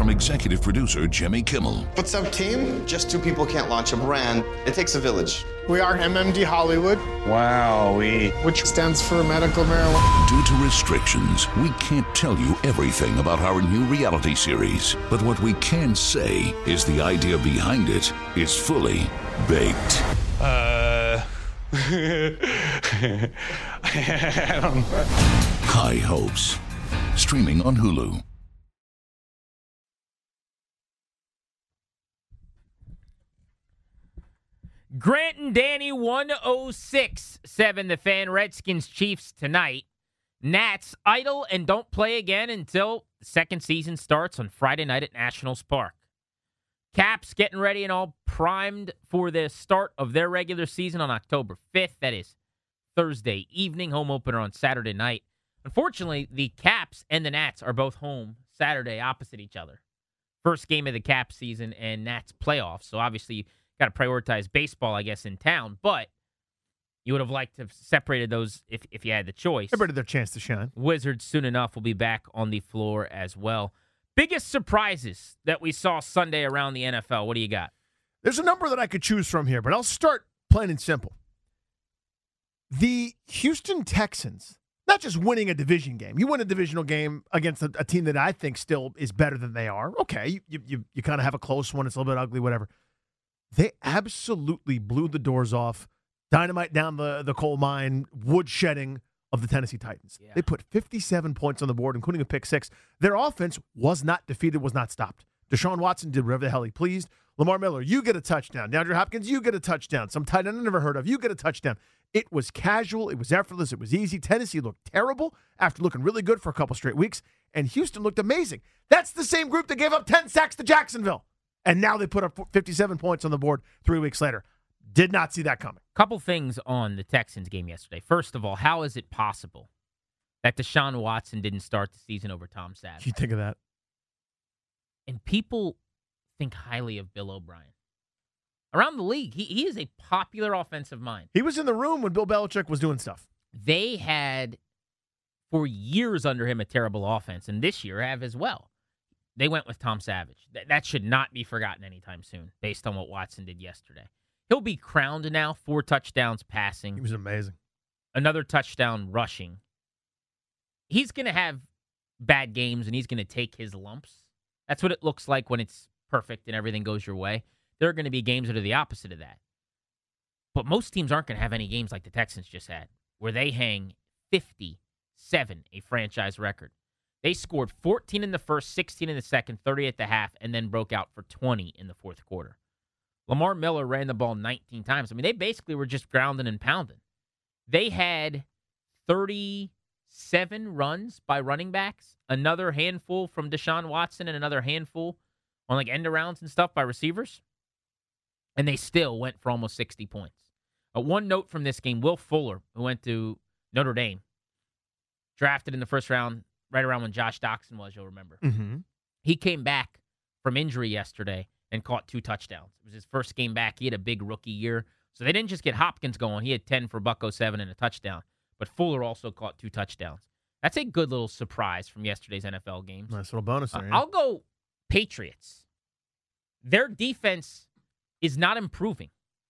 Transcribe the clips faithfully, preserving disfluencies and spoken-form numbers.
from executive producer Jimmy Kimmel. What's up, team? Just two people can't launch a brand. It takes a village. We are M M D Hollywood. Wow, we... Which stands for medical marijuana. Due to restrictions, we can't tell you everything about our new reality series. But what we can say is the idea behind it is fully baked. Uh... I don't know. High Hopes. Streaming on Hulu. Grant and Danny, one oh six point seven The Fan. Redskins Chiefs tonight. Nats idle and don't play again until the second season starts on Friday night at Nationals Park. Caps getting ready and all primed for the start of their regular season on October fifth. That is Thursday evening. Home opener on Saturday night. Unfortunately, the Caps and the Nats are both home Saturday opposite each other. First game of the Caps season and Nats playoffs. So obviously, you got to prioritize baseball, I guess, in town. But you would have liked to have separated those if, if you had the choice. Everybody their chance to shine. Wizards, soon enough, will be back on the floor as well. Biggest surprises that we saw Sunday around the N F L. What do you got? There's a number that I could choose from here, but I'll start plain and simple. The Houston Texans, not just winning a division game. You win a divisional game against a, a team that I think still is better than they are. Okay, you you, you, you kind of have a close one. It's a little bit ugly, whatever. They absolutely blew the doors off, dynamite down the, the coal mine, wood shedding of the Tennessee Titans. Yeah. They put fifty-seven points on the board, including a pick six. Their offense was not defeated, was not stopped. Deshaun Watson did whatever the hell he pleased. Lamar Miller, you get a touchdown. DeAndre Hopkins, you get a touchdown. Some tight end I never heard of, you get a touchdown. It was casual. It was effortless. It was easy. Tennessee looked terrible after looking really good for a couple straight weeks, and Houston looked amazing. That's the same group that gave up ten sacks to Jacksonville, and now they put up fifty-seven points on the board three weeks later. Did not see that coming. Couple things on the Texans game yesterday. First of all, how is it possible that Deshaun Watson didn't start the season over Tom Savage? You think of that? And people think highly of Bill O'Brien. Around the league, he, he is a popular offensive mind. He was in the room when Bill Belichick was doing stuff. They had, for years under him, a terrible offense, and this year have as well. They went with Tom Savage. That, that should not be forgotten anytime soon, based on what Watson did yesterday. He'll be crowned now, four touchdowns passing. He was amazing. Another touchdown rushing. He's going to have bad games, and he's going to take his lumps. That's what it looks like when it's perfect and everything goes your way. There are going to be games that are the opposite of that. But most teams aren't going to have any games like the Texans just had, where they hang fifty-seven, a franchise record. They scored fourteen in the first, sixteen in the second, thirty at the half, and then broke out for twenty in the fourth quarter. Lamar Miller ran the ball nineteen times. I mean, they basically were just grounding and pounding. They had thirty-seven runs by running backs, another handful from Deshaun Watson, and another handful on like end arounds and stuff by receivers. And they still went for almost sixty points. Uh, one note from this game, Will Fuller, who went to Notre Dame, drafted in the first round, right around when Josh Doxson was, you'll remember. Mm-hmm. He came back from injury yesterday and caught two touchdowns. It was his first game back. He had a big rookie year. So they didn't just get Hopkins going. He had ten for buck oh seven and a touchdown. But Fuller also caught two touchdowns. That's a good little surprise from yesterday's N F L games. Nice little bonus there. Uh, yeah. I'll go Patriots. Their defense is not improving.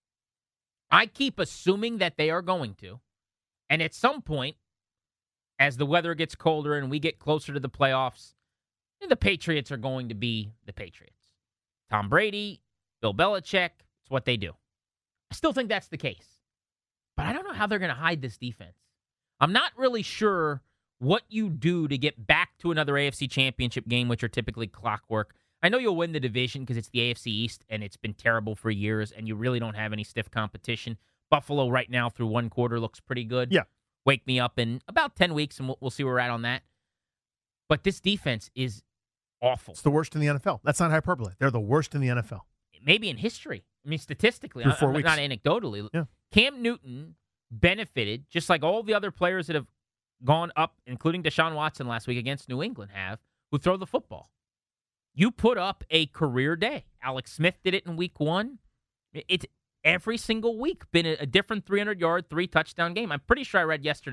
I keep assuming that they are going to. And at some point, as the weather gets colder and we get closer to the playoffs, the Patriots are going to be the Patriots. Tom Brady, Bill Belichick, it's what they do. I still think that's the case. But I don't know how they're going to hide this defense. I'm not really sure what you do to get back to another A F C championship game, which are typically clockwork. I know you'll win the division because it's the A F C East and it's been terrible for years and you really don't have any stiff competition. Buffalo right now through one quarter looks pretty good. Yeah. Wake me up in about ten weeks and we'll, we'll see where we're at on that. But this defense is awful. It's the worst in the N F L. That's not hyperbole. They're the worst in the N F L. Maybe in history. I mean, statistically, Through four I, weeks. not anecdotally. Yeah. Cam Newton benefited, just like all the other players that have gone up, including Deshaun Watson last week against New England have, who throw the football. You put up a career day. Alex Smith did it in week one. It's every single week been a, a different three hundred-yard, three-touchdown game. I'm pretty sure I read yesterday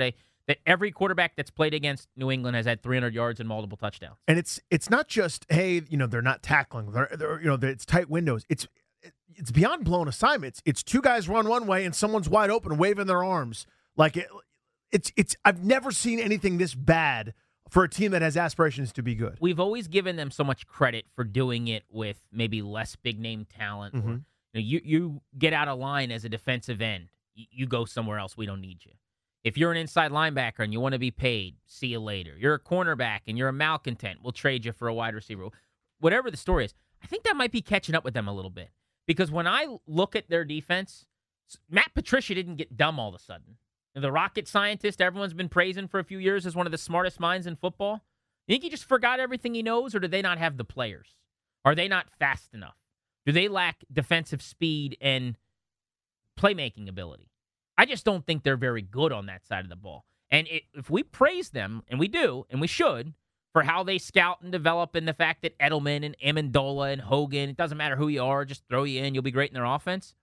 that every quarterback that's played against New England has had three hundred yards and multiple touchdowns. And it's it's not just, hey, you know, they're not tackling. They're, they're you know, they're, it's tight windows. It's it's beyond blown assignments. It's two guys run one way and someone's wide open waving their arms. Like it, it's it's I've never seen anything this bad for a team that has aspirations to be good. We've always given them so much credit for doing it with maybe less big name talent. Mm-hmm. Or, you know, you you get out of line as a defensive end. You, you go somewhere else. We don't need you. If you're an inside linebacker and you want to be paid, see you later. You're a cornerback and you're a malcontent, we'll trade you for a wide receiver. Whatever the story is, I think that might be catching up with them a little bit. Because when I look at their defense, Matt Patricia didn't get dumb all of a sudden. The rocket scientist everyone's been praising for a few years as one of the smartest minds in football. You think he just forgot everything he knows, or do they not have the players? Are they not fast enough? Do they lack defensive speed and playmaking ability? I just don't think they're very good on that side of the ball. And it, if we praise them, and we do, and we should, for how they scout and develop and the fact that Edelman and Amendola and Hogan, it doesn't matter who you are, just throw you in, you'll be great in their offense.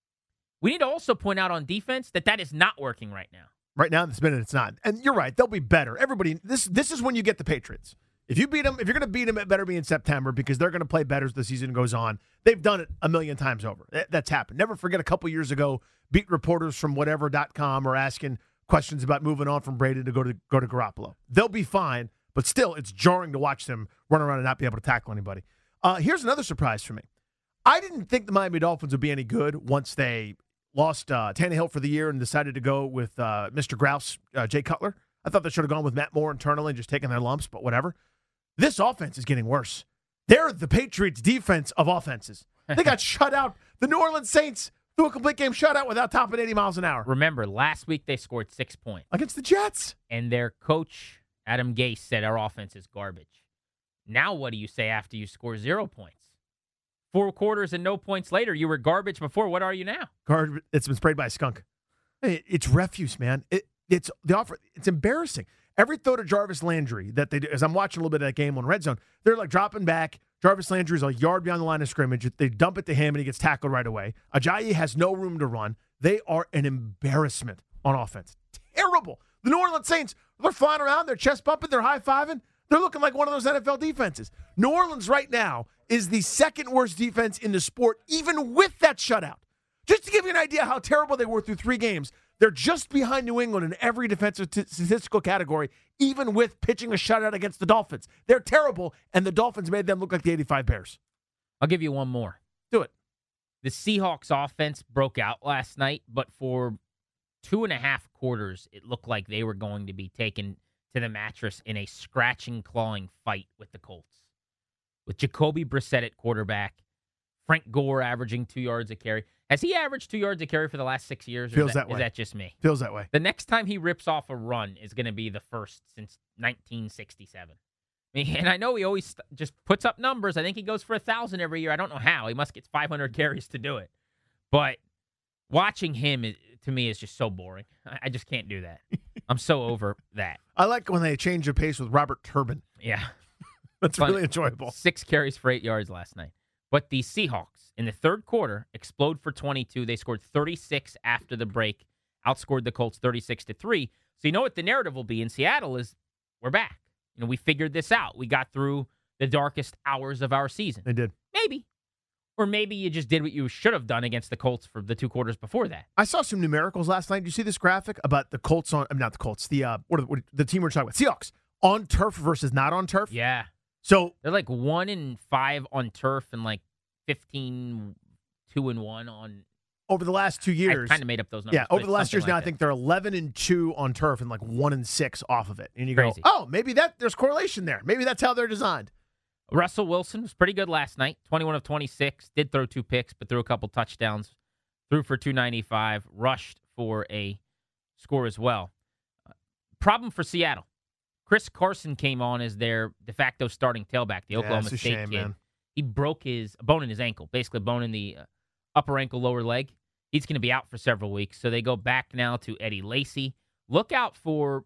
We need to also point out on defense that that is not working right now. Right now, this minute, it's not. And you're right, they'll be better. Everybody, this this is when you get the Patriots. If you beat them, if you're going to beat them, it better be in September because they're going to play better as the season goes on. They've done it a million times over. That's happened. Never forget a couple years ago, beat reporters from whatever dot com are asking questions about moving on from Brady to go to go to Garoppolo. They'll be fine, but still, it's jarring to watch them run around and not be able to tackle anybody. Uh, here's another surprise for me. I didn't think the Miami Dolphins would be any good once they lost uh, Tannehill for the year and decided to go with uh, Mister Grouse, uh, Jay Cutler. I thought they should have gone with Matt Moore internally and just taken their lumps, but whatever. This offense is getting worse. They're the Patriots' defense of offenses. They got shut out. The New Orleans Saints threw a complete game shutout without topping eighty miles an hour. Remember, last week they scored six points. Against the Jets. And their coach, Adam Gase, said our offense is garbage. Now what do you say after you score zero points? Four quarters and no points later, you were garbage before. What are you now? Gar- it's been sprayed by a skunk. Hey, it's refuse, man. It, it's the offer. It's embarrassing. Every throw to Jarvis Landry that they do, as I'm watching a little bit of that game on Red Zone, they're like dropping back. Jarvis Landry's a yard beyond the line of scrimmage. They dump it to him, and he gets tackled right away. Ajayi has no room to run. They are an embarrassment on offense. Terrible. The New Orleans Saints, they're flying around. They're chest bumping. They're high-fiving. They're looking like one of those N F L defenses. New Orleans right now is the second worst defense in the sport, even with that shutout. Just to give you an idea how terrible they were through three games, they're just behind New England in every defensive t- statistical category, even with pitching a shutout against the Dolphins. They're terrible, and the Dolphins made them look like the eighty-five Bears. I'll give you one more. Do it. The Seahawks offense broke out last night, but for two and a half quarters, it looked like they were going to be taken to the mattress in a scratching, clawing fight with the Colts. With Jacoby Brissett at quarterback, Frank Gore averaging two yards a carry. Has he averaged two yards a carry for the last six years? Or Feels is that, that way. Is that just me? Feels that way. The next time he rips off a run is going to be the first since nineteen sixty-seven. I mean, and I know he always st- just puts up numbers. I think he goes for one thousand every year. I don't know how. He must get five hundred carries to do it. But watching him, is, to me, is just so boring. I, I just can't do that. I'm so over that. I like when they change the pace with Robert Turbin. Yeah. That's Funny. really enjoyable. Six carries for eight yards last night. But the Seahawks, in the third quarter, explode for twenty-two. They scored thirty-six after the break, outscored the Colts thirty-six to three. So you know what the narrative will be in Seattle is we're back. You know, we figured this out. We got through the darkest hours of our season. They did. Maybe. Or maybe you just did what you should have done against the Colts for the two quarters before that. I saw some numericals last night. Did you see this graphic about the Colts on, I mean, not the Colts, the uh, what, what, the team we're talking about, Seahawks, on turf versus not on turf? Yeah. So They're like one and five on turf and like fifteen, two and one on. over the last two years. I kind of made up those numbers. Yeah, over but the last something years like now, I that. think they're eleven and two on turf and like one and six off of it. And you Crazy. go, oh, maybe that there's correlation there. Maybe that's how they're designed. Russell Wilson was pretty good last night. twenty-one of twenty-six. Did throw two picks, but threw a couple touchdowns. Threw for two ninety-five. Rushed for a score as well. Uh, problem for Seattle. Chris Carson came on as their de facto starting tailback, the Yeah, Oklahoma it's a State shame, kid. man. He broke his a bone in his ankle, basically a bone in the uh, upper ankle, lower leg. He's going to be out for several weeks. So they go back now to Eddie Lacy. Look out for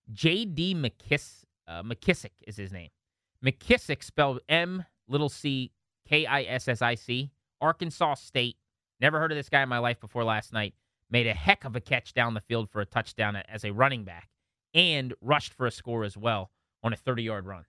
J D McKiss, uh, McKissick is his name. McKissick, spelled M little c K I S S I C, Arkansas State. Never heard of this guy in my life before last night. Made a heck of a catch down the field for a touchdown as a running back. and rushed for a score as well on a thirty-yard run.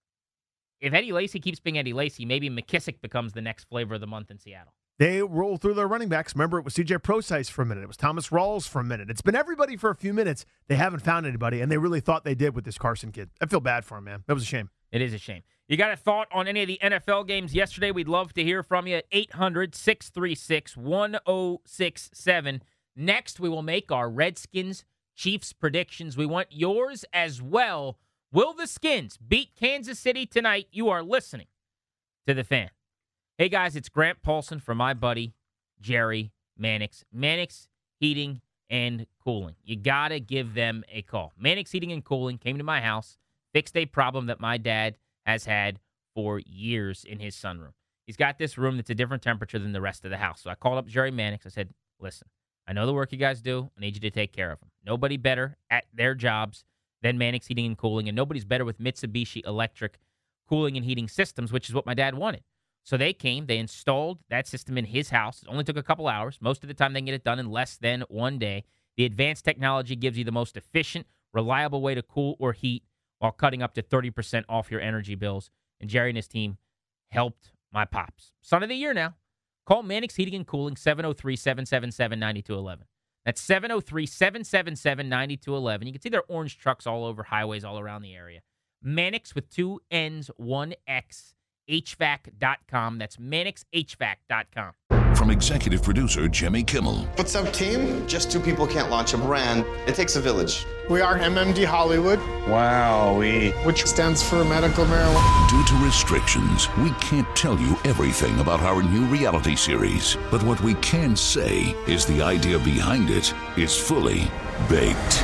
If Eddie Lacy keeps being Eddie Lacy, maybe McKissick becomes the next flavor of the month in Seattle. They roll through their running backs. Remember, it was C J Prosise for a minute. It was Thomas Rawls for a minute. It's been everybody for a few minutes. They haven't found anybody, and they really thought they did with this Carson kid. I feel bad for him, man. That was a shame. It is a shame. You got a thought on any of the N F L games yesterday? We'd love to hear from you at eight hundred, six three six, one oh six seven. Next, we will make our Redskins Chiefs predictions. We want yours as well. Will the Skins beat Kansas City tonight? You are listening to The Fan. Hey, guys, it's Grant Paulson for my buddy, Jerry Mannix. Mannix Heating and Cooling. You got to give them a call. Mannix Heating and Cooling came to my house, fixed a problem that my dad has had for years in his sunroom. He's got this room that's a different temperature than the rest of the house. So I called up Jerry Mannix. I said, listen, I know the work you guys do. I need you to take care of them. Nobody better at their jobs than Mannix Heating and Cooling, and nobody's better with Mitsubishi Electric cooling and heating systems, which is what my dad wanted. So they came, they installed that system in his house. It only took a couple hours. Most of the time they can get it done in less than one day. The advanced technology gives you the most efficient, reliable way to cool or heat while cutting up to thirty percent off your energy bills. And Jerry and his team helped my pops. Son of the year now. Call Mannix Heating and Cooling, seven oh three, seven seven seven, nine two one one. That's seven oh three, seven seven seven, nine two one one. You can see their orange trucks all over highways all around the area. Mannix with two N's, one X, H V A C dot com. That's Mannix H V A C dot com. From executive producer Jimmy Kimmel. What's up, team? Just two people can't launch a brand. It takes a village. We are M M D Hollywood, Wow, we. which stands for medical marijuana. Due to restrictions, we can't tell you everything about our new reality series. But what we can say is the idea behind it is fully baked.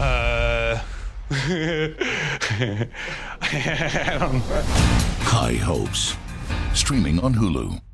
Uh. I don't know. High Hopes. Streaming on Hulu.